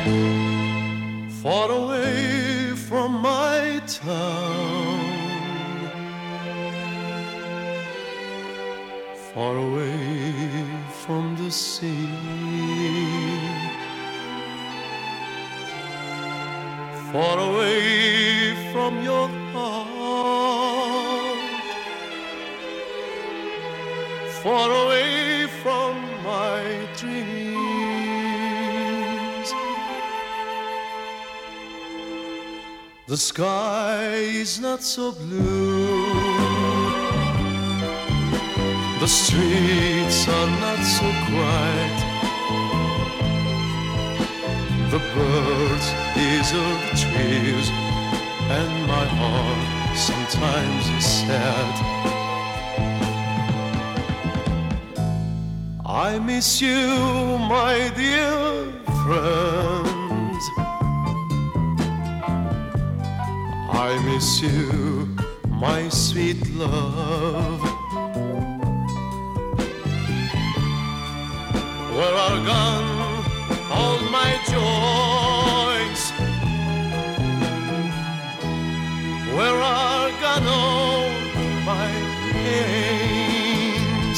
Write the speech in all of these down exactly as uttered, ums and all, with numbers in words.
far away from my town, far away from the sea, far away from your heart, far away from my dreams. The sky is not so blue, the streets are not so quiet, the birds desert the trees, and my heart sometimes is sad. I miss you, my dear friend. I miss you, my sweet love. Where are gone all my joys? Where are gone all my pains?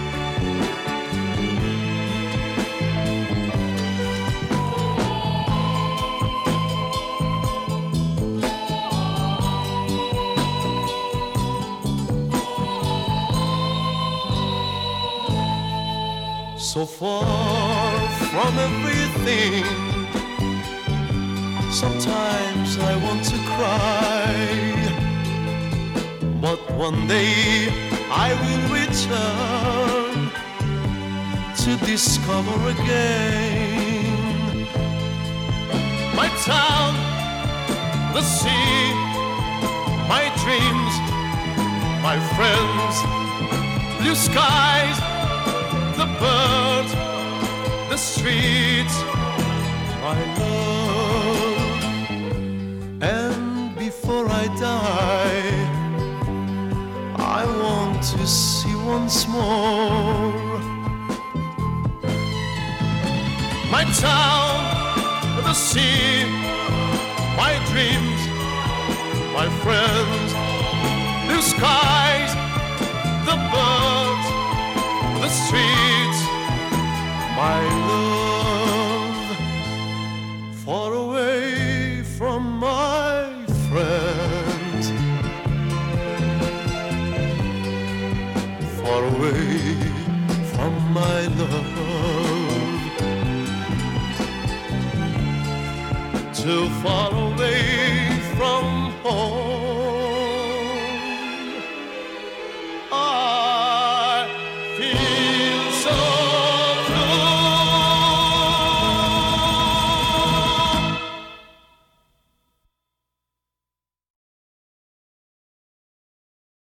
So far from everything, sometimes I want to cry, but one day I will return to discover again my town, the sea, my dreams, my friends, blue skies, the birds, the streets, my love. And before I die, I want to see once more my town, the sea, my dreams, my friends, blue skies, the birds, the streets, my love, far away from my friends, far away from my love, too far away